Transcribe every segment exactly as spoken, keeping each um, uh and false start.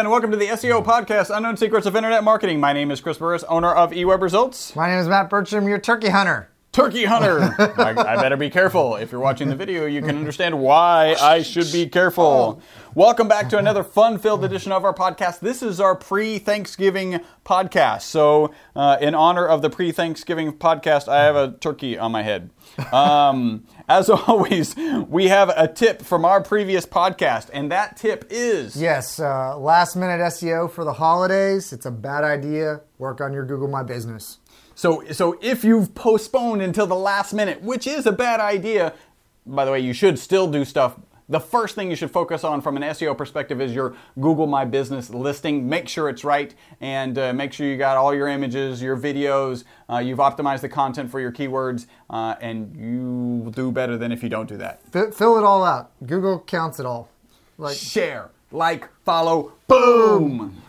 and welcome to the S E O Podcast, Unknown Secrets of Internet Marketing. My name is Chris Burris, owner of eWebResults. My name is Matt Bertram, your turkey hunter. Turkey hunter! I, I better be careful. If you're watching the video, you can understand why I should be careful. Welcome back to another fun-filled edition of our podcast. This is our pre-Thanksgiving podcast. So, uh, in honor of the pre-Thanksgiving podcast, I have a turkey on my head. Um, as always, we have a tip from our previous podcast, and that tip is... Yes, uh, last-minute S E O for the holidays. It's a bad idea. Work on your Google My Business. So, so if you've postponed until the last minute, which is a bad idea, by the way, you should still do stuff. The first thing you should focus on from an S E O perspective is your Google My Business listing. Make sure it's right, and uh, make sure you got all your images, your videos, uh, you've optimized the content for your keywords, uh, and you will do better than if you don't do that. F- fill it all out. Google counts it all. Like share, like, follow, boom!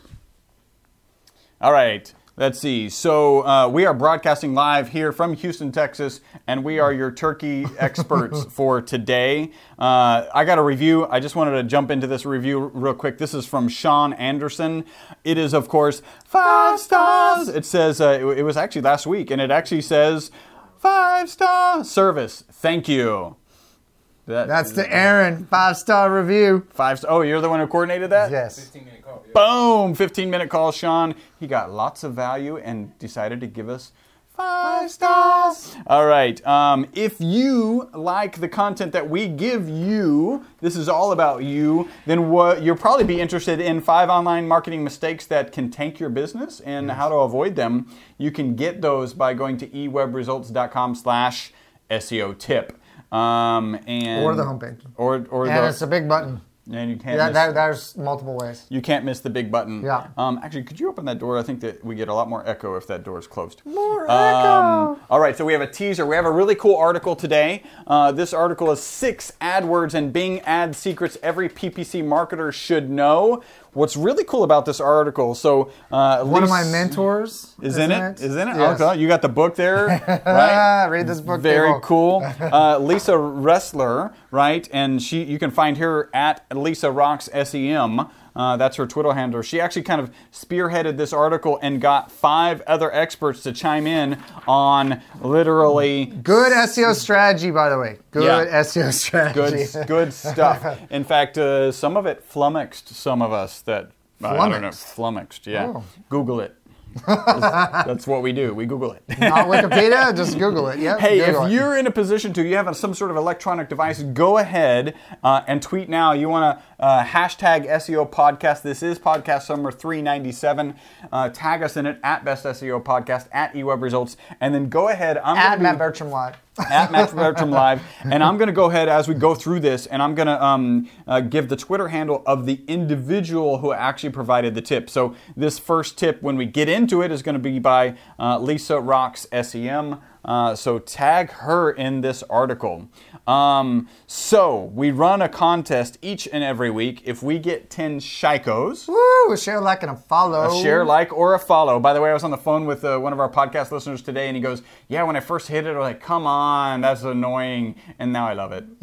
All right. Let's see. So uh, we are broadcasting live here from Houston, Texas, and we are your turkey experts for today. Uh, I got a review. I just wanted to jump into this review real quick. This is from Sean Anderson. It is, of course, five stars. It says, uh, it, it was actually last week, and it actually says, five star service. Thank you. That, That's the Aaron five-star review. Five. St- oh, you're the one who coordinated that? Yes. fifteen-minute call. Yeah. Boom! fifteen-minute call, Sean. He got lots of value and decided to give us five stars. All right. Um, if you like the content that we give you, this is all about you, then what, you'll probably be interested in five online marketing mistakes that can tank your business and yes. how to avoid them. You can get those by going to ewebresults.com slash SEO tip. Um, and or the homepage. Or, or and the, it's a big button. And you can't yeah, miss, that, there's multiple ways. You can't miss the big button. Yeah. Um, actually, could you open that door? I think that we get a lot more echo if that door is closed. More um, echo. All right, so we have a teaser. We have a really cool article today. Uh, this article is six AdWords and Bing ad secrets every P P C marketer should know. What's really cool about this article, so... Uh, One of my mentors is in it. Is in it? Yes. Okay, you got the book there, right? Read this book. Very people. cool. Uh, Lisa Ressler, right? And she, you can find her at Lisa Rocks S E M. Uh, that's her Twitter handle. She actually kind of spearheaded this article and got five other experts to chime in on literally... Good S E O strategy, by the way. Good yeah. S E O strategy. Good, good stuff. In fact, uh, some of it flummoxed some of us that... Flummoxed? I don't know. Flummoxed, yeah. Oh. Google it. that's, that's what we do. We Google it. Not Wikipedia, just Google it. Yep, hey, Google if it. you're in a position to, you have some sort of electronic device, go ahead uh, and tweet now. You want to uh, hashtag S E O Podcast. This is podcast number three ninety-seven. Uh, tag us in it at Best S E O Podcast, at eWebResults, and then go ahead. I'm at be, Matt Bertram Live. at Matt Bertram Live. And I'm going to go ahead as we go through this, and I'm going to um, uh, give the Twitter handle of the individual who actually provided the tip. So this first tip, when we get into it, is going to be by uh, Lisa Rocks S E M. Uh, so tag her in this article. Um, so we run a contest each and every week. If we get ten shikos, woo, a share, like, and a follow. A share, like, or a follow. By the way, I was on the phone with uh, one of our podcast listeners today, and he goes, yeah, when I first hit it, I was like, come on, that's annoying. And now I love it.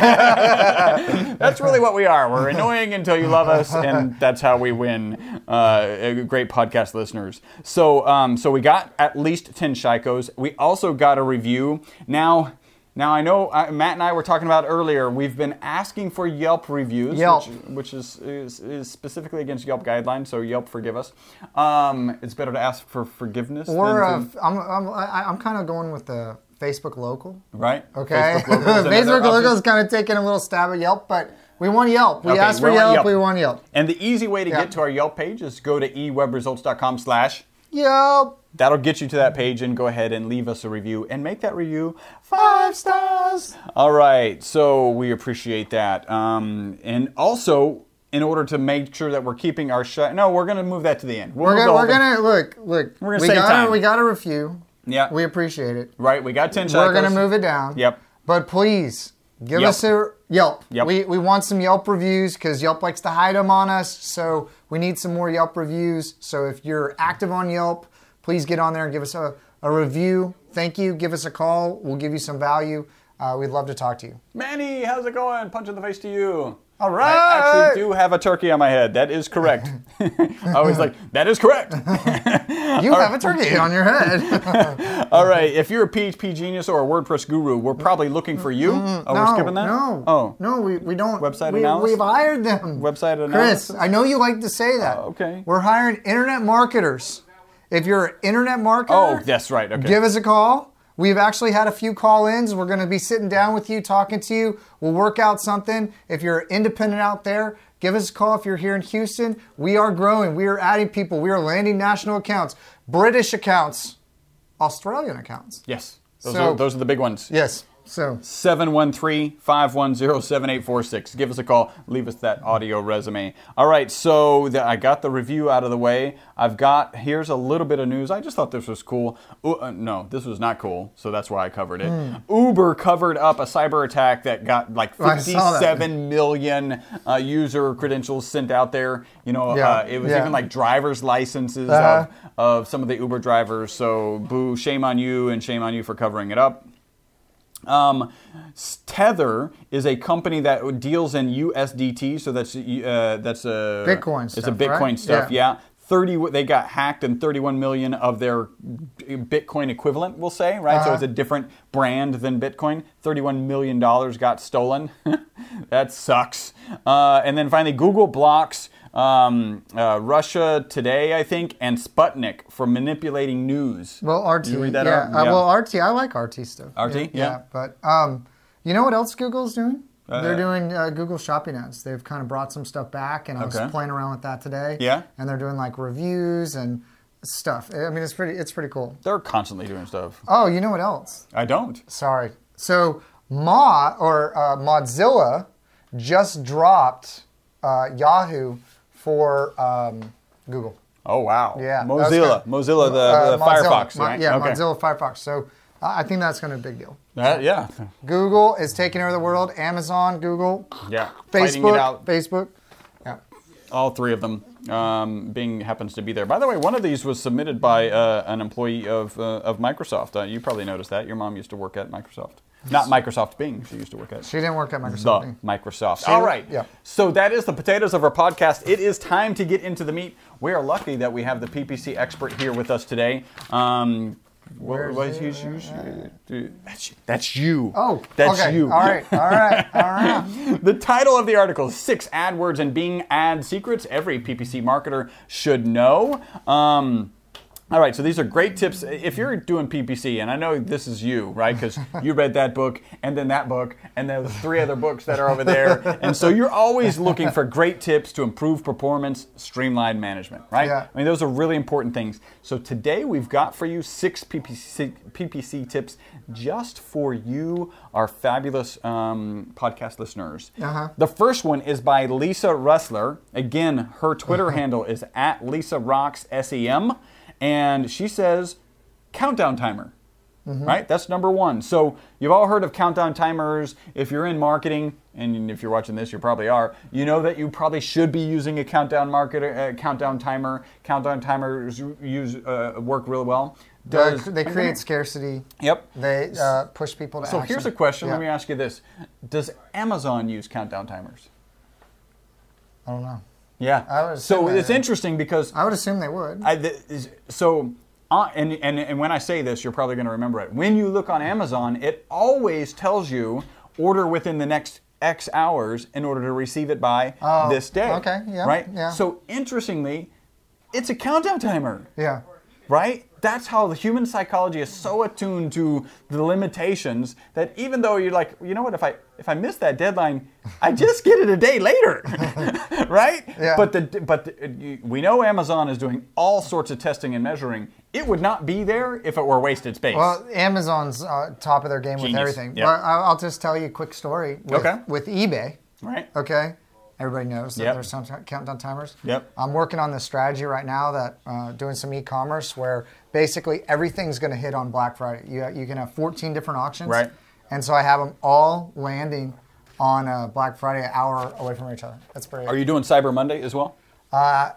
That's really what we are. We're annoying until you love us, and that's how we win uh, great podcast listeners. So, um, so we got at least ten shikos. We also got a review. Now, now I know uh, Matt and I were talking about earlier, we've been asking for Yelp reviews, Yelp. which, which is, is is specifically against Yelp guidelines, so Yelp, forgive us. Um, it's better to ask for forgiveness. Or than to, uh, I'm, I'm, I'm kind of going with the Facebook local. Right. Okay. Facebook local is, Facebook local is kind of taking a little stab at Yelp, but we want Yelp. We okay, asked for Yelp. Yelp, we want Yelp. And the easy way to yeah. get to our Yelp page is go to ewebresults.com slash Yelp. That'll get you to that page, and go ahead and leave us a review and make that review five stars. All right, so we appreciate that. Um, and also, in order to make sure that we're keeping our shut, no, we're going to move that to the end. We'll we're gonna, we're gonna look, look. We're gonna we save got time. A, we got a review. Yeah, we appreciate it. Right, we got ten shikos. We're gonna move it down. Yep. But please give Yelp. us a Yelp. Yep. We we want some Yelp reviews because Yelp likes to hide them on us. So we need some more Yelp reviews. So if you're active on Yelp, please get on there and give us a, a review. Thank you. Give us a call. We'll give you some value. Uh, we'd love to talk to you. Manny, how's it going? Punch in the face to you. All right. I actually do have a turkey on my head. That is correct. I was like, that is correct. You have a turkey on your head. All right. If you're a P H P genius or a WordPress guru, we're probably looking for you. Mm, oh, no, we're skipping that? No. Oh. No, we, we don't. Website we, analysis? We've hired them. Website analysis? Chris, I know you like to say that. Uh, okay. We're hiring internet marketers. If you're an internet marketer, Oh, that's right. Okay. give us a call. We've actually had a few call-ins. We're going to be sitting down with you, talking to you. We'll work out something. If you're independent out there, give us a call. If you're here in Houston, we are growing. We are adding people. We are landing national accounts, British accounts, Australian accounts. Yes. Those, So- are, those are the big ones. Yes. So seven one three, five one zero, seven eight four six. Give us a call. Leave us that audio resume. All right, so the, I got the review out of the way. I've got, here's a little bit of news. I just thought this was cool. Ooh, uh, no, this was not cool, so that's why I covered it. Mm. Uber covered up a cyber attack that got like fifty-seven million uh, user credentials sent out there. You know, Yeah, uh, it was yeah. even like driver's licenses Uh-huh. of, of some of the Uber drivers. So boo, shame on you and shame on you for covering it up. Um, Tether is a company that deals in U S D T, so that's uh, that's a Bitcoin It's stuff, a Bitcoin right? stuff, Yeah. yeah. Thirty, they got hacked, and thirty-one million of their Bitcoin equivalent, we'll say, right? Uh-huh. So it's a different brand than Bitcoin. Thirty-one million dollars got stolen. That sucks. Uh, and then finally, Google blocks um, uh, Russia Today, I think, and Sputnik for manipulating news. Well, R T. Did you read that yeah. out? Uh, Yeah. well, R T. I like R T stuff. R T, Yeah. yeah. But um, you know what else Google's doing? Uh, they're doing uh, Google Shopping ads. They've kind of brought some stuff back, and I Okay. was playing around with that today. Yeah. And they're doing like reviews and stuff. I mean, it's pretty. It's pretty cool. They're constantly doing stuff. Oh, you know what else? I don't. Sorry. So Mod or uh, Mozilla just dropped uh, Yahoo for um, Google. Oh, wow. Yeah, Mozilla. that's Mozilla, the, Uh, the Mozilla. Firefox, Mo- right? Yeah, Okay. Mozilla Firefox. So uh, I think that's going to be a big deal. That, yeah. Google is taking over the world. Amazon, Google, Yeah. Fighting it Facebook, out. Facebook. Yeah. All three of them. Um, Bing happens to be there. By the way, one of these was submitted by uh, an employee of uh, of Microsoft. Uh, you probably noticed that. Your mom used to work at Microsoft. Not Microsoft Bing. She used to work at She didn't work at Microsoft. the Microsoft. She- All right. yeah. So that is the potatoes of our podcast. It is time to get into the meat. We are lucky that we have the P P C expert here with us today. Um, what, Where's what is he? you- you- you- that's, you- that's you. Oh, that's okay. you. All right. All right. All right. The title of the article is Six AdWords and Bing Ad Secrets Every P P C Marketer Should Know. Um, all right, so these are great tips. If you're doing P P C, and I know this is you, right? Because you read that book, and then that book, and then the three other books that are over there. And so you're always looking for great tips to improve performance, streamline management, right? Yeah. I mean, those are really important things. So today we've got for you six P P C, P P C tips just for you, our fabulous um, podcast listeners. Uh-huh. The first one is by Lisa Russler. Again, her Twitter handle is at Lisa Rocks S E M. And she says, countdown timer, mm-hmm. right? That's number one. So you've all heard of countdown timers. If you're in marketing, and if you're watching this, you probably are, you know that you probably should be using a countdown market, uh, countdown timer. Countdown timers use uh, work real well. Does, they create scarcity. Yep. They uh, push people to So action. here's a question. Yeah. Let me ask you this. Does Amazon use countdown timers? I don't know. Yeah. I would so assume it's that- interesting because I would assume they would. I, th- is- so, uh, and, and, and when I say this, you're probably going to remember it. When you look on Amazon, it always tells you order within the next X hours in order to receive it by Oh, this day. okay, yeah, Right? yeah. So, interestingly, it's a countdown timer, Yeah. right? That's how the human psychology is so attuned to the limitations that even though you're like, you know what, if I if I miss that deadline, I just get it a day later, right? Yeah. But the but the, we know Amazon is doing all sorts of testing and measuring. It would not be there if it were wasted space. Well, Amazon's uh, top of their game with Genius. everything. Yep. But I'll I'll just tell you a quick story. With, Okay. With eBay, right? okay? Everybody knows that Yep. there's some countdown timers. Yep. I'm working on this strategy right now that uh, doing some e-commerce where basically everything's going to hit on Black Friday. You you can have fourteen different auctions. Right. And so I have them all landing on uh, Black Friday, an hour away from each other. That's pretty. Are you doing Cyber Monday as well? Uh,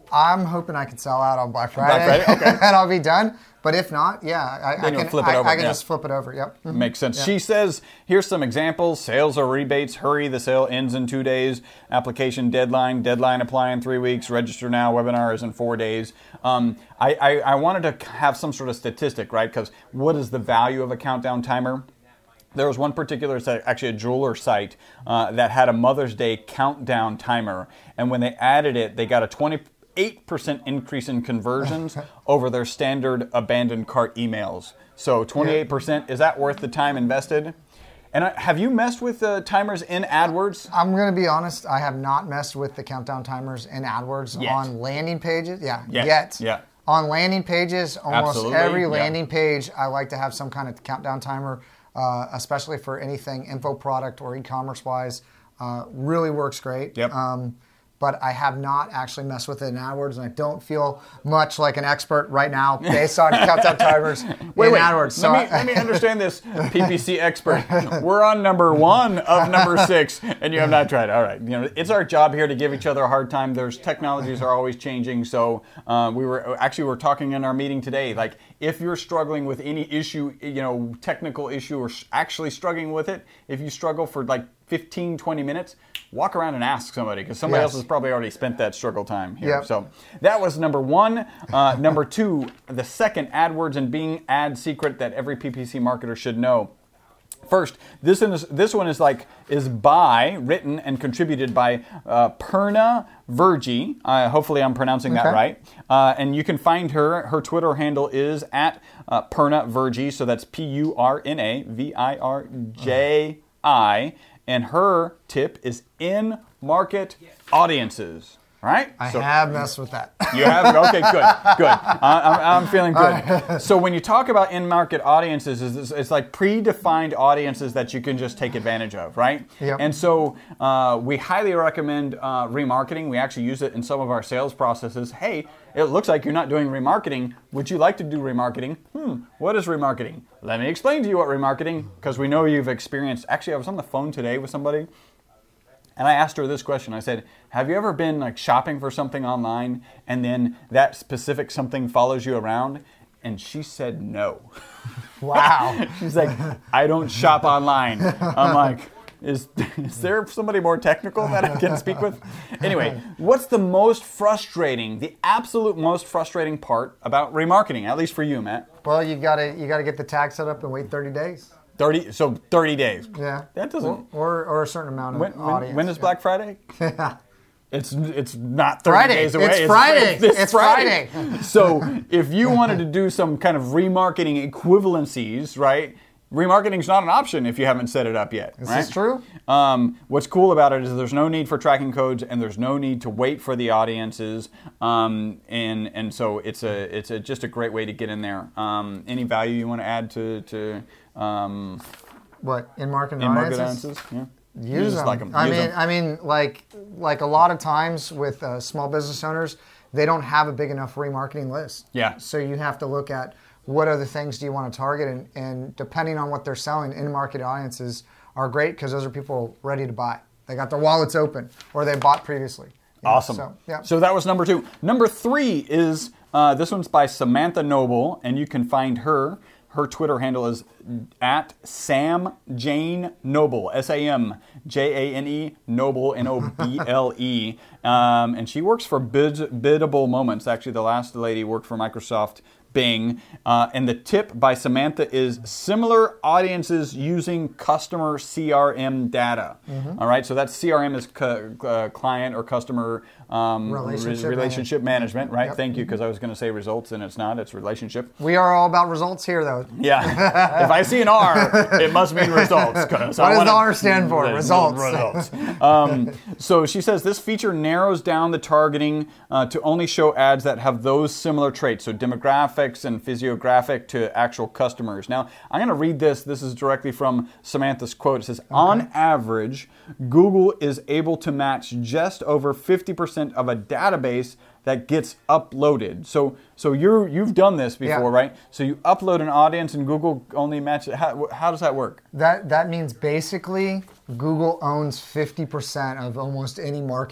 I'm hoping I can sell out on Black Friday, Black Friday? Okay. and I'll be done. But if not, yeah, I, I you'll can flip it I, over, I can yeah. just flip it over. Yep. Mhm. Makes sense. Yeah. She says, here's some examples. Sales or rebates. Hurry, the sale ends in two days. Application deadline. Deadline apply in three weeks. Register now. Webinar is in four days. Um, I, I, I wanted to have some sort of statistic, right? Because what is the value of a countdown timer? There was one particular site, actually a jeweler site, uh, that had a Mother's Day countdown timer. And when they added it, they got a twenty-eight percent increase in conversions over their standard abandoned cart emails. So twenty-eight percent, is that worth the time invested? And uh, have you messed with uh, timers in AdWords? I'm going to be honest, I have not messed with the countdown timers in AdWords Yet. on landing pages. Yeah, Yet. yet. Yeah. On landing pages, almost Absolutely, every yeah. landing page, I like to have some kind of countdown timer, uh, especially for anything info product or e-commerce wise. Uh, really works great. Yep. Um, but I have not actually messed with it in AdWords, and I don't feel much like an expert right now based on countdown timers Wait, in wait. AdWords. So let, me, I- let me understand this, P P C expert. We're on number one of number six, and you have not tried. All right, you know it's our job here to give each other a hard time. There's technologies are always changing, so uh, we were actually we we're talking in our meeting today. Like if you're struggling with any issue, you know, technical issue, or actually struggling with it, if you struggle for like fifteen, twenty minutes, walk around and ask somebody, because somebody Yes. else has probably already spent that struggle time here. Yep. So that was number one. Uh, number two, the second AdWords and Bing ad secret that every P P C marketer should know. First, this one is, this one is like is by written and contributed by uh, Perna Vergy. Uh, hopefully, I'm pronouncing that Okay. right. Uh, and you can find her. Her Twitter handle is at uh, Perna Vergy. So that's P U R N A V I R J I. And her tip is in market audiences. Right? I So- have messed with that. You have? Okay, good, good. Uh, I'm, I'm feeling good. So when you talk about in-market audiences, it's, it's like predefined audiences that you can just take advantage of, right? Yep. And so uh, we highly recommend uh, remarketing. We actually use it in some of our sales processes. Hey, it looks like you're not doing remarketing. Would you like to do remarketing? Hmm, what is remarketing? Let me explain to you what remarketing, because we know you've experienced. Actually, I was on the phone today with somebody, and I asked her this question. I said, have you ever been like shopping for something online and then that specific something follows you around? And she said no. Wow. She's like, I don't shop online. I'm like, is, is there somebody more technical that I can speak with? Anyway, what's the most frustrating, the absolute most frustrating part about remarketing, at least for you, Matt? Well, you gotta you gotta get the tag set up and wait thirty days. thirty, so thirty days. Yeah. That doesn't... Or, or a certain amount of When, when, audience. when is yeah. Black Friday? It's it's not thirty Friday. days away. It's Friday. It's, It's Friday. So if you wanted to do some kind of remarketing equivalencies, right? Remarketing is not an option if you haven't set it up yet. Is right? this true? Um, what's cool about it is there's no need for tracking codes, and there's no need to wait for the audiences, um, and and so it's a it's a, just a great way to get in there. Um, any value you want to add to to um, What in market in market audiences? audiences? Yeah. You Use just them. like 'em. I Use mean, 'em. I mean, like like a lot of times with uh, small business owners, they don't have a big enough remarketing list. Yeah. So you have to look at what other things do you want to target, and, and depending on what they're selling, in market audiences are great because those are people ready to buy. They got their wallets open, or they bought previously. You know, Awesome. So, yeah. So that was number two. Number three is, uh, this one's by Samantha Noble, and you can find her. Her Twitter handle is at Sam Jane Noble, S A M J A N E, Noble, N O B L E. Um, and she works for Bid- Biddable Moments. Actually, the last lady worked for Microsoft Bing. Uh, and the tip by Samantha is similar audiences using customer C R M data. Mm-hmm. All right, so that's C R M is cu- uh, client or customer um, Relationship re- relationship management, right? Yep. Thank you, because I was going to say results, and it's not. It's relationship. We are all about results here, though. Yeah. If I see an R, it must mean results. 'cause I What does wanna- the R stand for? Results. Results. Um, so she says this feature narrows down the targeting uh, to only show ads that have those similar traits, so demographics and physiographic to actual customers. Now, I'm going to read this. This is directly from Samantha's quote. It says, on average, Google is able to match just over fifty percent of a database that gets uploaded. So so you're, you've done this before, Yeah. right? So you upload an audience and Google only matches it. How, how does that work? That that means basically Google owns fifty percent of almost any market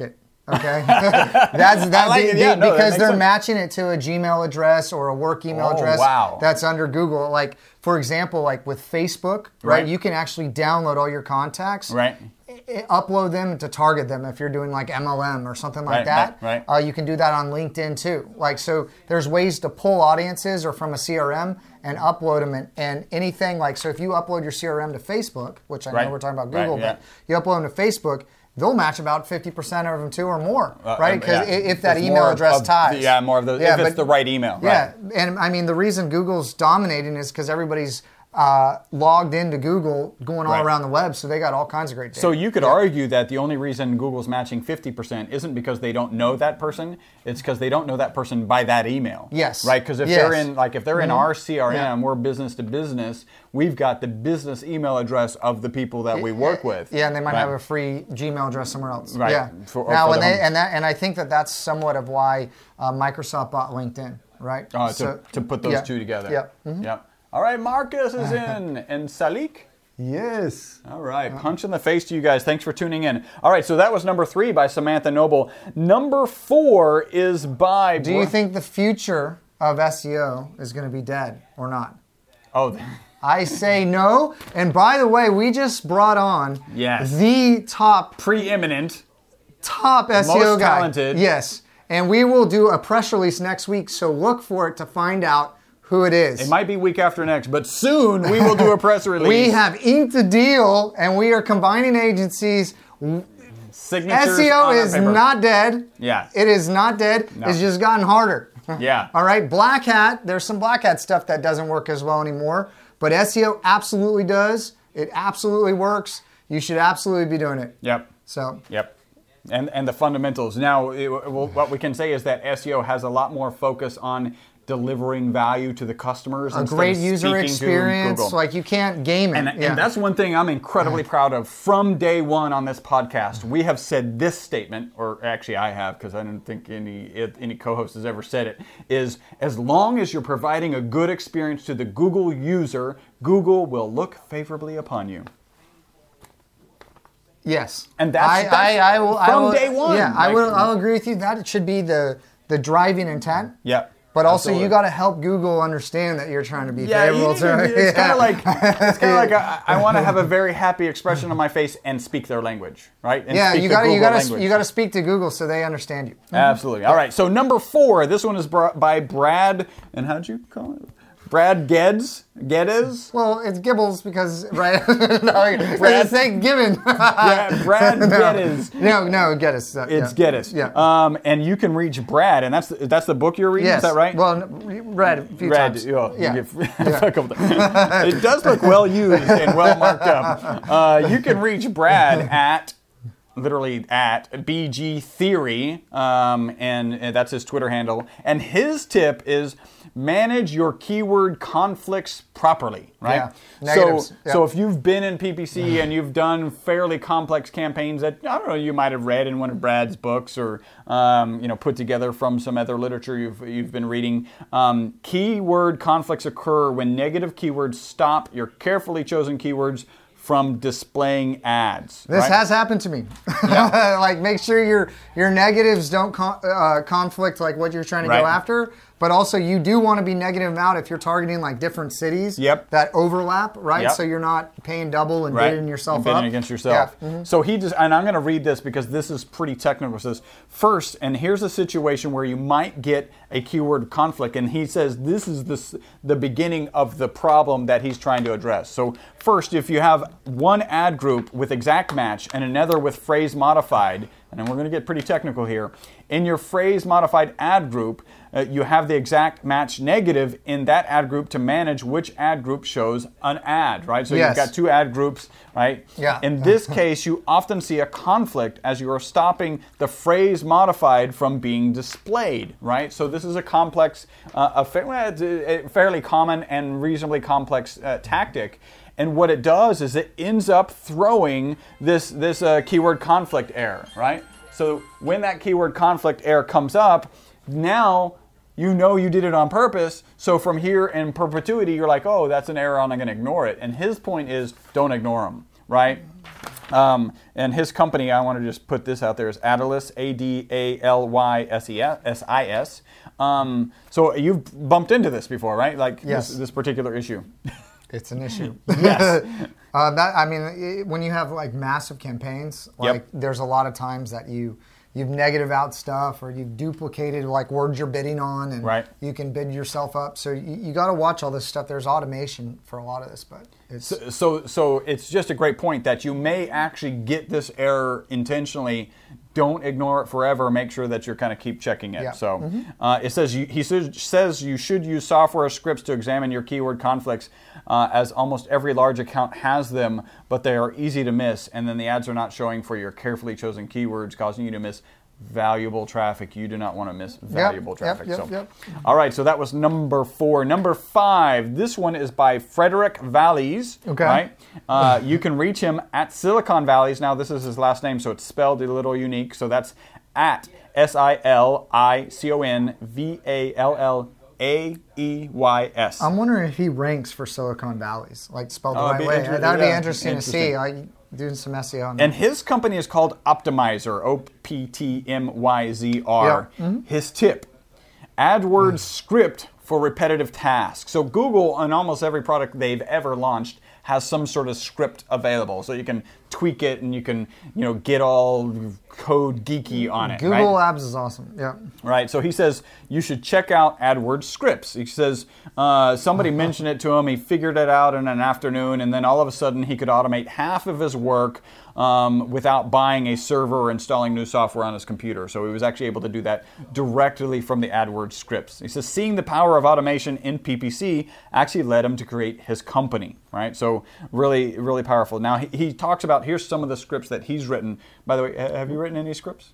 Okay, that's that like be- it. Yeah, be- no, that because makes they're sense. matching it to a Gmail address or a work email Oh, address wow. that's under Google. Like for example, like with Facebook, right? Right. You can actually download all your contacts, Right. i- upload them to target them if you're doing like M L M or something like Right, that. right, right. Uh, you can do that on LinkedIn too. Like so, there's ways to pull audiences or from a C R M and upload them and, and anything like so. If you upload your C R M to Facebook, which I know Right. we're talking about Right, Google, yeah. but you upload them to Facebook. They'll match about fifty percent of them too or more, Uh, right? Because yeah. if that It's email more address of ties. the- yeah, more of the, Yeah, if it's but- the right email. Yeah, Right. and I mean the reason Google's dominating is because everybody's uh, logged into Google going all Right. around the web, so they got all kinds of great data. So you could argue that the only reason Google's matching fifty percent isn't because they don't know that person, it's because they don't know that person by that email. Yes. Right? Because if Yes. they're in like if they're in our C R M, Yeah. we're business to business, we've got the business email address of the people that we work with. Yeah, and they might Right. have a free Gmail address somewhere else. Right. Yeah. For- or now, for and the they home. and that and I think that that's somewhat of why uh, Microsoft bought LinkedIn, right? Uh, to, So- to put those yeah. two together. Yep. Mhm. Yep. All right, Marcus is in. And Salik? Yes. All right, punch in the face to you guys. Thanks for tuning in. All right, so that was number three by Samantha Noble. Number four is by... Do you think the future of S E O is going to be dead or not? Oh, I say no. And by the way, we just brought on Yes. the top preeminent. top S E O Most guy. talented. Yes. And we will do a press release next week, so look for it to find out who it is. It might be week after next, but soon we will do a press release. We have inked a deal, and we are combining agencies. signatures S E O on our is paper. not dead. Yeah. It is not dead. No. It's just gotten harder. Yeah. All right. Black Hat, there's some Black Hat stuff that doesn't work as well anymore, but S E O absolutely does. It absolutely works. You should absolutely be doing it. Yep. So, Yep. And and the fundamentals. Now, it, well, what we can say is that S E O has a lot more focus on delivering value to the customers. a instead of great user speaking to experience. Google. Like you can't game it. And, yeah. and that's one thing I'm incredibly proud of from day one on this podcast. We have said this statement, or actually I have, because I don't think any any co-host has ever said it, is as long as you're providing a good experience to the Google user, Google will look favorably upon you. Yes. And that's- I, that's I, I will, I from will- day one. Yeah, I Like- will. I'll agree with you. That it should be the the driving intent. Yep. But also, Absolutely. you got to help Google understand that you're trying to be Yeah, favorable you, to it. it's kind Yeah. of like it's kind of like a, I want to have a very happy expression on my face and speak their language, right? And Yeah, speak you the got to you Google got to language. you got to speak to Google so they understand you. Absolutely. All right. So number four. This one is brought by Brad. And how'd you call it? Brad Geddes. Geddes. Well, it's Gibbles because right. no, Brad say Gibbon. Yeah, Brad Geddes. no, no, Geddes. Uh, It's yeah. Geddes. Yeah. Um, and you can reach Brad, and that's the, that's the book you're reading. Yes. Is that right? Well, n- read a few Red, times. oh, yeah. you get- a couple times. It does look well used and well marked up. Uh, you can reach Brad at literally at B G Theory, um, and, and that's his Twitter handle. And his tip is manage your keyword conflicts properly, right? Yeah. So, Negatives. Yeah. so if you've been in P P C and you've done fairly complex campaigns that I don't know you might have read in one of Brad's books or um, you know put together from some other literature you've you've been reading, um, keyword conflicts occur when negative keywords stop your carefully chosen keywords from displaying ads. This right? has happened to me. Like, make sure your your negatives don't con- uh, conflict like what you're trying to Right. go after. But also, you do want to be negative out if you're targeting like different cities Yep. that overlap, right? Yep. So you're not paying double and Right. bidding yourself And bidding up. against yourself. Yeah. Mhm. So he just, and I'm going to read this because this is pretty technical. It says, first, and here's a situation where you might get a keyword conflict. And he says this is the, s- the beginning of the problem that he's trying to address. So first, if you have one ad group with exact match and another with phrase modified, and then we're going to get pretty technical here, in your phrase modified ad group, uh, you have the exact match negative in that ad group to manage which ad group shows an ad, right? So Yes. you've got two ad groups, right? Yeah. In this case, you often see a conflict as you are stopping the phrase modified from being displayed, right? So this is a complex, uh, a, fa- well, it's a a fairly common and reasonably complex uh, tactic. And what it does is it ends up throwing this, this uh, keyword conflict error, right? So when that keyword conflict error comes up, now you know you did it on purpose. So from here in perpetuity, you're like, oh, that's an error, I'm not going to ignore it. And his point is, don't ignore them, right? Um, and his company, I want to just put this out there, is Adalys, A D A L Y S E S I S. Um, so you've bumped into this before, right? Like Yes. this, this particular issue. It's an issue. Yes. uh, that I mean, it, when you have like massive campaigns, like Yep. there's a lot of times that you you've negative out stuff or you've duplicated like words you're bidding on, and Right. you can bid yourself up. So you, you got to watch all this stuff. There's automation for a lot of this, but it's So, so, so it's just a great point that you may actually get this error intentionally. Don't ignore it forever. Make sure that you're kind of keep checking it. Yeah. So Mm-hmm. uh, it says you, he says, says you should use software scripts to examine your keyword conflicts, uh, as almost every large account has them, but they are easy to miss, and then the ads are not showing for your carefully chosen keywords, causing you to miss valuable traffic. You do not want to miss valuable yep, traffic. yep, so, yep. all right. So that was number four. Number five. This one is by Frederick Valleys. Okay. Right. Uh, you can reach him at Silicon Valleys. Now this is his last name, so it's spelled a little unique. So that's at S I L I C O N V A L L A E Y S. I'm wondering if he ranks for Silicon Valleys, like spelled the Oh, right it'd be way. inter- That'd be yeah, interesting, interesting. to see. Like doing some S E O on that. And his company is called Optimizer, O P T M Y Z R. Yeah. Mm-hmm. His tip, AdWords script for repetitive tasks. So Google, on almost every product they've ever launched, has some sort of script available. So you can tweak it and you can, you know, get all code geeky on it. Google right? Labs is awesome. Yeah. Right, so he says you should check out AdWords scripts. He says uh, somebody mentioned it to him, he figured it out in an afternoon, and then all of a sudden he could automate half of his work um, without buying a server or installing new software on his computer. So he was actually able to do that directly from the AdWords scripts. He says seeing the power of automation in P P C actually led him to create his company, right? So really, really powerful. Now he, he talks about, here's some of the scripts that he's written. By the way, ha- have you written any scripts?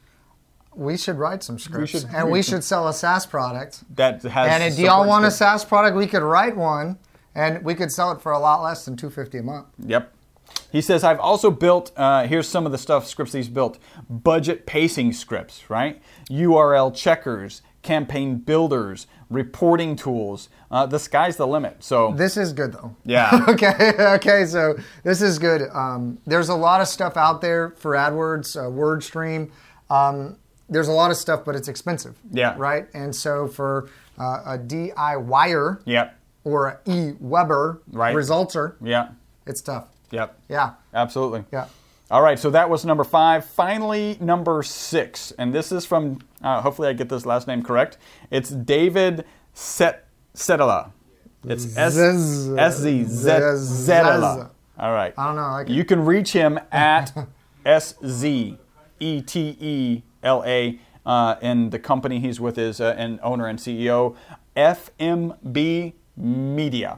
We should write some scripts, should and we should sell a SaaS product. That has And if, do y'all support want a scripts? SaaS product? We could write one, and we could sell it for a lot less than two hundred fifty dollars a month. Yep. He says, I've also built, uh, here's some of the stuff, scripts he's built. Budget pacing scripts, right? U R L checkers, campaign builders, reporting tools. Uh, the sky's the limit. So This is good, though. Yeah. okay. Okay. So this is good. Um, there's a lot of stuff out there for AdWords, uh, WordStream. Um, there's a lot of stuff, but it's expensive. Yeah. Right. And so for uh, a DIYer Yep. or a e-Weber Right. resulter, Yeah. it's tough. Yep. Yeah. Absolutely. Yeah. All right, so that was number five. Finally, number six, and this is from, uh, hopefully I get this last name correct. It's David Set Setela. It's S Zez- S Z Z Zez- Zetela. All right. I don't know. I like it. You can reach him at S Z E T E L A, uh, and the company he's with is uh, an owner and C E O, F M B Media.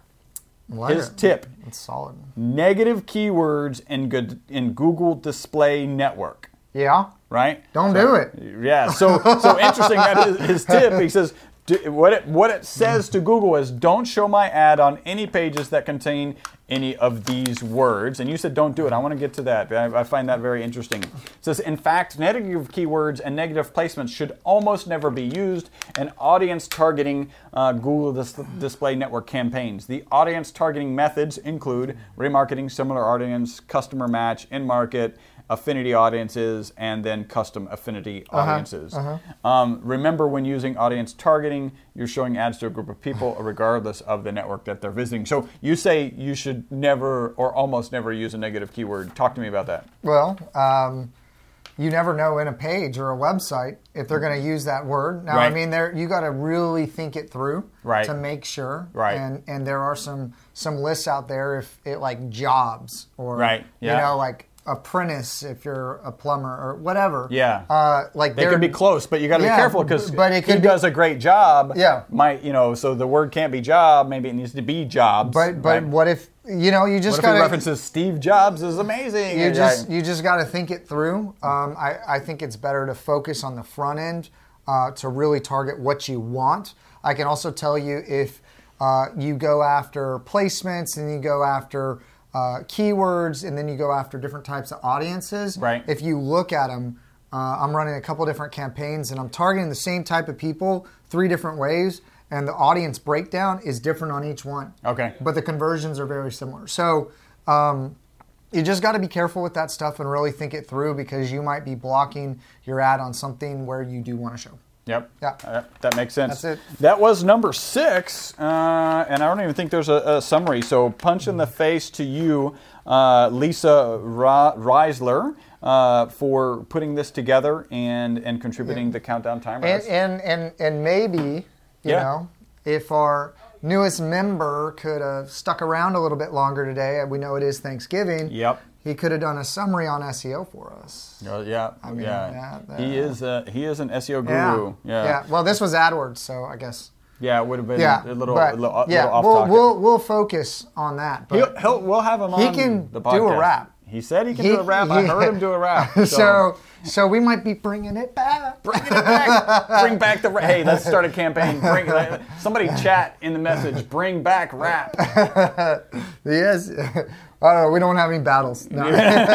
Like His it. tip: It's solid. negative keywords in good in Google Display Network. Yeah. Right? Don't So- do it. Yeah. So so interesting that his, his tip. He says do, what it what it says to Google is don't show my ad on any pages that contain any of these words. And you said don't do it. I want to get to that. I, I find that very interesting. It says in fact, negative keywords and negative placements should almost never be used in audience targeting uh, Google Dis- Display Network campaigns. The audience targeting methods include remarketing, similar audience, customer match, in-market, affinity audiences, and then custom affinity audiences. Um, remember, when using audience targeting, you're showing ads to a group of people regardless of the network that they're visiting. So you say you should never or almost never use a negative keyword. Talk to me about that. Well, um, you never know in a page or a website if they're going to use that word. Now, I Right. mean, there you got to really think it through Right. to make sure. Right. And and there are some some lists out there if it like jobs or Right. Yeah. you know like apprentice if you're a plumber or whatever. Yeah. Uh, like They they're- could be close, but you got to Yeah, be careful because but it he could be- does a great job. Yeah. Might you know? So the word can't be job. Maybe it needs to be jobs. But but right? what if you know you just What if he got references Steve Jobs is amazing? You And just I- you just got to think it through. Um, I, I think it's better to focus on the front end uh, to really target what you want. I can also tell you if uh, you go after placements and you go after uh, keywords and then you go after different types of audiences. Right. If you look at them, uh, I'm running a couple different campaigns and I'm targeting the same type of people three different ways, and the audience breakdown is different on each one. Okay. But the conversions are very similar. So. Um, you just got to be careful with that stuff and really think it through, because you might be blocking your ad on something where you do want to show. Yep. Yeah. Uh, that makes sense. That's it. That was number six, uh, and I don't even think there's a, a summary. So punch in the face to you, uh, Lisa Ra- Reisler, uh, for putting this together and and contributing yeah. the countdown timer. And and and, and maybe you yeah. know, if our newest member could have stuck around a little bit longer today, we know it is Thanksgiving. Yep. He could have done a summary on S E O for us. Uh, yeah, I mean, yeah. yeah, that, he is uh, he is an S E O guru. Yeah. Yeah. yeah. Well, this was AdWords, so I guess. Yeah, it would have been yeah, a little, but, a little, yeah, little off we'll, topic. We'll we'll focus on that. But he'll, he'll, we'll have him on he can the podcast. do a rap. He said he can he, do a rap. I he, heard him do a rap. So. so so we might be bringing it back. Bringing it back. Bring back the rap. Hey, let's start a campaign. Bring somebody chat in the message. Bring back rap. Yes. I don't know. We don't have any battles. No.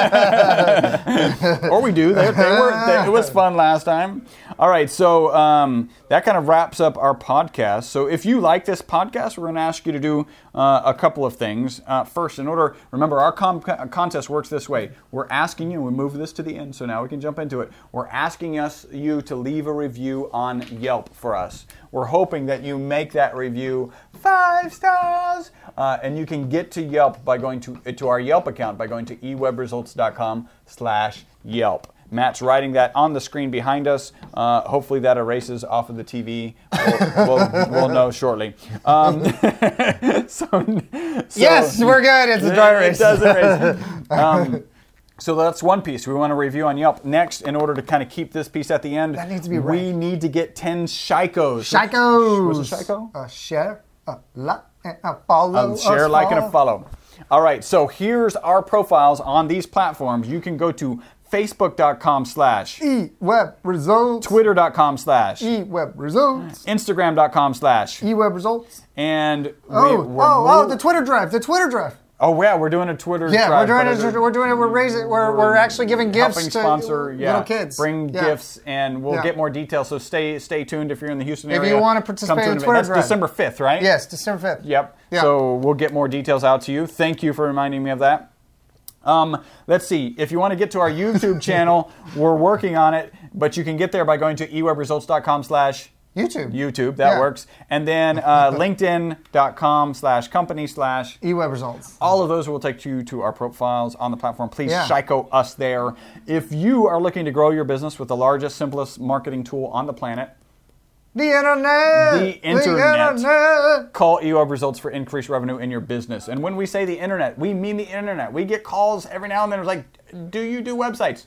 Or we do. They, they were. They, it was fun last time. All right. So um, that kind of wraps up our podcast. So if you like this podcast, we're going to ask you to do uh, a couple of things. Uh, first, in order, remember our com- contest works this way. We're asking you. We move this to the end, so now we can jump into it. We're asking us you to leave a review on Yelp for us. We're hoping that you make that review five stars, uh, and you can get to Yelp by going to to our Yelp account by going to ewebresults.com slash Yelp. Matt's writing that on the screen behind us. Uh, hopefully that erases off of the T V. We'll, we'll, we'll know shortly. Um, so, so, yes, we're good. It's a dry erase. It does erase. Um, So that's one piece we want to review on Yelp. Next, in order to kind of keep this piece at the end, that needs to be we right. need to get ten Shikos. Shikos. What's a Shiko? A share, a like, and a follow. A share, like, and a follow. All right, so here's our profiles on these platforms. You can go to Facebook.com slash eWebResults, Twitter.com slash eWebResults, Instagram.com slash eWebResults. And oh, we, we're, oh, oh, the Twitter drive, the Twitter drive. Oh yeah, we're doing a Twitter. Yeah, drive, we're doing it. We're doing it. We're raising. We're we're, we're actually giving gifts helping to sponsor, yeah, little kids. Bring yeah. gifts, and we'll yeah. get more details. So stay stay tuned if you're in the Houston if area. If you want to participate in the Twitter That's drive. December fifth, right? Yes, December fifth. Yep. Yeah. So we'll get more details out to you. Thank you for reminding me of that. Um, let's see. If you want to get to our YouTube channel, we're working on it, but you can get there by going to ewebresults.com slash YouTube. YouTube, that yeah. works. And then uh, linkedin.com slash company slash eWebResults. All of those will take you to our profiles on the platform. Please yeah. Shiko us there. If you are looking to grow your business with the largest, simplest marketing tool on the planet, The internet. The internet. The internet. Call eWebResults for increased revenue in your business. And when we say the internet, we mean the internet. We get calls every now and then. It's like, do you do websites?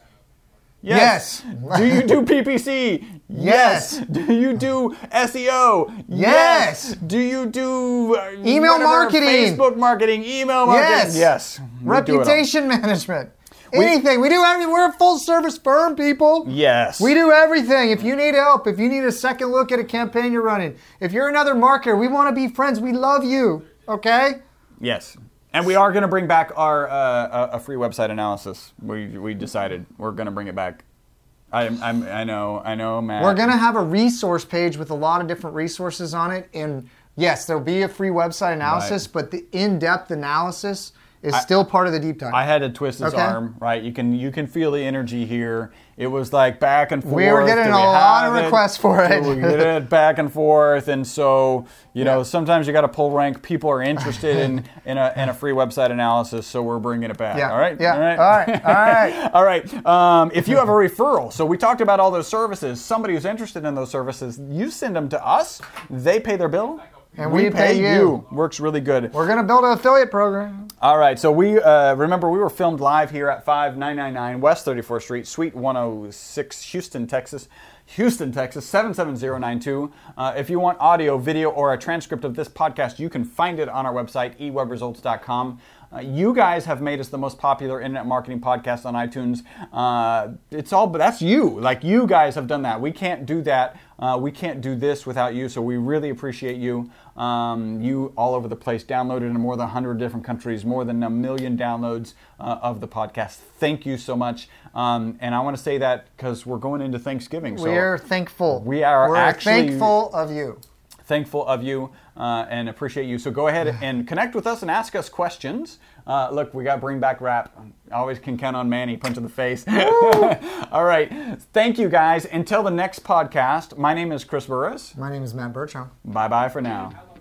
Yes. yes. Do you do P P C? Yes. yes. Do you do S E O? Yes. yes. Do you do uh, email whatever, marketing? Facebook marketing, email marketing? Yes. Yes. Reputation management. Anything. We, we do everything. We're a full service firm, people. Yes. We do everything. If you need help, if you need a second look at a campaign you're running, if you're another marketer, we want to be friends. We love you. Okay? Yes. And we are going to bring back our uh, a free website analysis. We we decided we're going to bring it back. I'm, I'm I know I know Matt. We're going to have a resource page with a lot of different resources on it, and yes, there'll be a free website analysis, right. but the in-depth analysis is I, still part of the deep dive. I had to twist his okay. arm, right? You can you can feel the energy here. It was like back and forth. We were getting a lot of requests for it. We get it back and forth, and so you know yeah. sometimes you got to pull rank. People are interested in in a in a free website analysis, so we're bringing it back. Yeah. All right. Yeah. All right. All right. All right. all right. Um, if you have a referral, so we talked about all those services. Somebody who's interested in those services, you send them to us. They pay their bill. And we, we pay, pay you. you. Works really good. We're going to build an affiliate program. All right. So we uh, remember we were filmed live here at five nine nine nine West thirty-fourth Street, Suite one oh six, Houston, Texas. Houston, Texas, seven seven zero nine two. Uh, if you want audio, video, or a transcript of this podcast, you can find it on our website, e web results dot com. Uh, you guys have made us the most popular internet marketing podcast on iTunes. Uh, it's all, but that's you. Like, you guys have done that. We can't do that. Uh, we can't do this without you, so we really appreciate you. Um, you all over the place, downloaded in more than one hundred different countries, more than a million downloads uh, of the podcast. Thank you so much. Um, and I want to say that because we're going into Thanksgiving. So we're thankful. We are we're actually thankful of you. thankful of you uh, and appreciate you. So go ahead and connect with us and ask us questions. Uh, look, we got Bring Back Rap. I always can count on Manny, punch in the face. All right. Thank you, guys. Until the next podcast, my name is Chris Burris. My name is Matt Birchall. Bye-bye for now.